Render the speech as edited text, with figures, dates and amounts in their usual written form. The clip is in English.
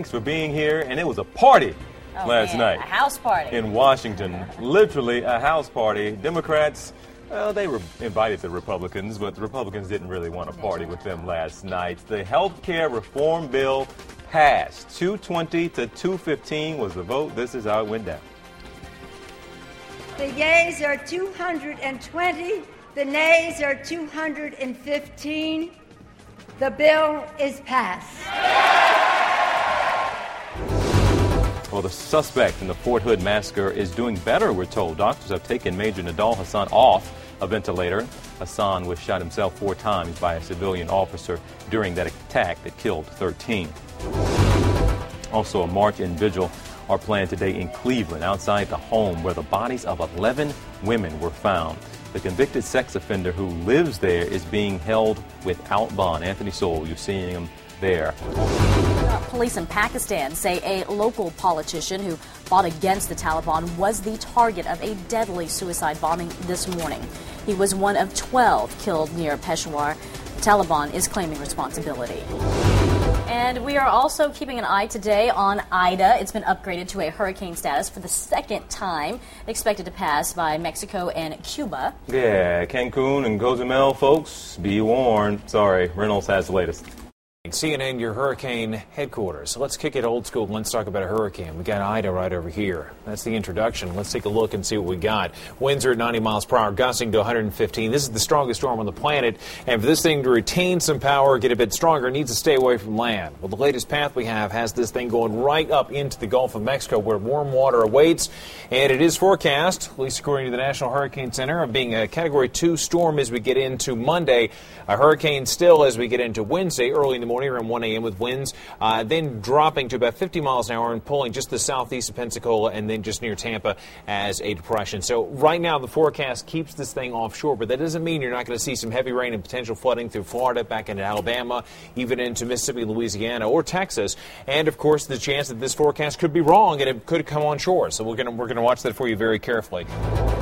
Thanks for being here. And it was a party last night. A house party. In Washington. Literally a house party. Democrats, well, they were invited the Republicans, but the Republicans didn't really want to party with them last night. The health care reform bill passed. 220 to 215 was the vote. This is how it went down. The yeas are 220. The nays are 215. The bill is passed. Well, the suspect in the Fort Hood massacre is doing better, we're told. Doctors have taken Major Nidal Hasan off a ventilator. Hasan was shot himself 4 times by a civilian officer during that attack that killed 13. Also, a march and vigil are planned today in Cleveland, outside the home where the bodies of 11 women were found. The convicted sex offender who lives there is being held without bond. Anthony Sowell, you're seeing him there. Police in Pakistan say a local politician who fought against the Taliban was the target of a deadly suicide bombing this morning. He was one of 12 killed near Peshawar. The Taliban is claiming responsibility. And we are also keeping an eye today on Ida. It's been upgraded to a hurricane status for the second time, expected to pass by Mexico and Cuba. Yeah, Cancun and Cozumel, folks, be warned. Sorry, Reynolds has the latest. CNN, your hurricane headquarters. Let's kick it old school and let's talk about a hurricane. We got Ida right over here. That's the introduction. Let's take a look and see what we got. Winds are at 90 miles per hour, gusting to 115. This is the strongest storm on the planet. And for this thing to retain some power, get a bit stronger, it needs to stay away from land. Well, the latest path we have has this thing going right up into the Gulf of Mexico where warm water awaits. And it is forecast, at least according to the National Hurricane Center, of being a Category 2 storm as we get into Monday. A hurricane still as we get into Wednesday, early in the morning around 1 a.m. with winds, then dropping to about 50 miles an hour and pulling just the southeast of Pensacola and then just near Tampa as a depression. So right now the forecast keeps this thing offshore, but that doesn't mean you're not going to see some heavy rain and potential flooding through Florida, back into Alabama, even into Mississippi, Louisiana, or Texas. And of course the chance that this forecast could be wrong and it could come on shore. So we're going to watch that for you very carefully.